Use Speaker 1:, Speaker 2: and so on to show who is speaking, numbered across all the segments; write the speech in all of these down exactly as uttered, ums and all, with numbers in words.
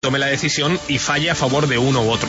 Speaker 1: tome la decisión y falle a favor de uno u otro.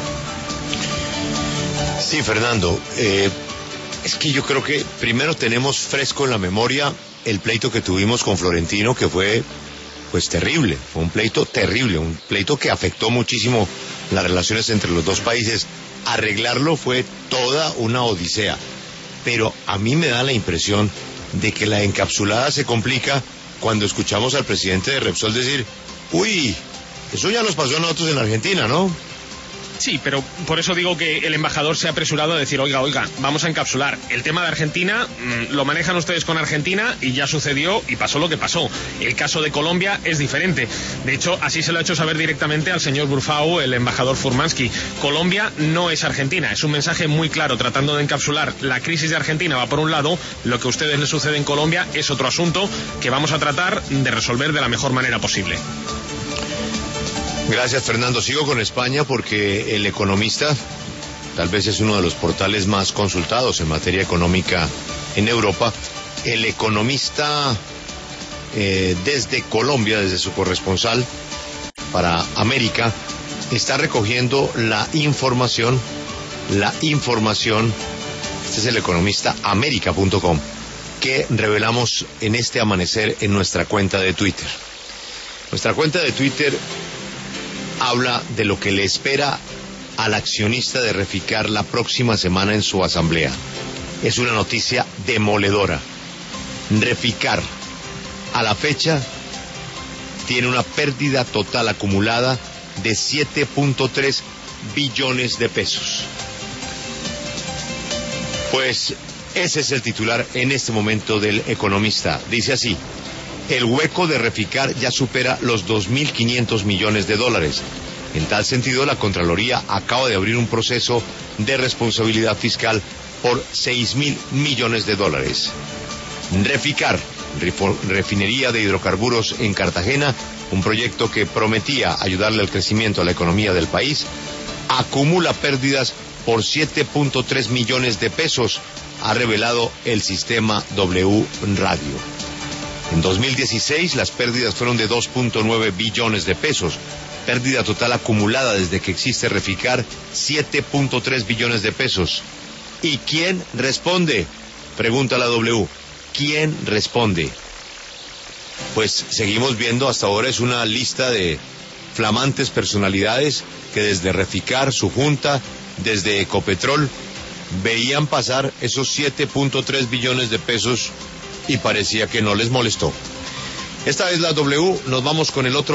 Speaker 2: Sí, Fernando, eh, es que yo creo que primero tenemos fresco en la memoria el pleito que tuvimos con Florentino, que fue pues terrible, fue un pleito terrible, un pleito que afectó muchísimo las relaciones entre los dos países. Arreglarlo fue toda una odisea, pero a mí me da la impresión de que la encapsulada se complica cuando escuchamos al presidente de Repsol decir, uy, eso ya nos pasó a nosotros en Argentina, ¿no?
Speaker 1: Sí, pero por eso digo que el embajador se ha apresurado a decir, oiga, oiga, vamos a encapsular. El tema de Argentina mmm, lo manejan ustedes con Argentina y ya sucedió y pasó lo que pasó. El caso de Colombia es diferente. De hecho, así se lo ha hecho saber directamente al señor Burfau, el embajador Furmansky. Colombia no es Argentina. Es un mensaje muy claro tratando de encapsular. La crisis de Argentina va por un lado, lo que a ustedes les sucede en Colombia es otro asunto que vamos a tratar de resolver de la mejor manera posible.
Speaker 2: Gracias, Fernando. Sigo con España porque El Economista tal vez es uno de los portales más consultados en materia económica en Europa. El Economista, eh, desde Colombia, desde su corresponsal para América, está recogiendo la información, la información, este es el economista américa punto com, que revelamos en este amanecer en nuestra cuenta de Twitter. Nuestra cuenta de Twitter habla de lo que le espera al accionista de Reficar la próxima semana en su asamblea. Es una noticia demoledora. Reficar, a la fecha, tiene una pérdida total acumulada de siete punto tres billones de pesos. Pues ese es el titular en este momento del Economista. Dice así: el hueco de Reficar ya supera los dos mil quinientos millones de dólares. En tal sentido, la Contraloría acaba de abrir un proceso de responsabilidad fiscal por seis mil millones de dólares. Reficar, refinería de hidrocarburos en Cartagena, un proyecto que prometía ayudarle al crecimiento a la economía del país, acumula pérdidas por siete punto tres millones de pesos, ha revelado el sistema W Radio. En dos mil dieciséis las pérdidas fueron de dos punto nueve billones de pesos. Pérdida total acumulada desde que existe Reficar, siete punto tres billones de pesos. ¿Y quién responde? Pregunta la W. ¿Quién responde? Pues seguimos viendo, hasta ahora es una lista de flamantes personalidades que desde Reficar, su junta, desde Ecopetrol, veían pasar esos siete punto tres billones de pesos y parecía que no les molestó. Esta es la W, nos vamos con el otro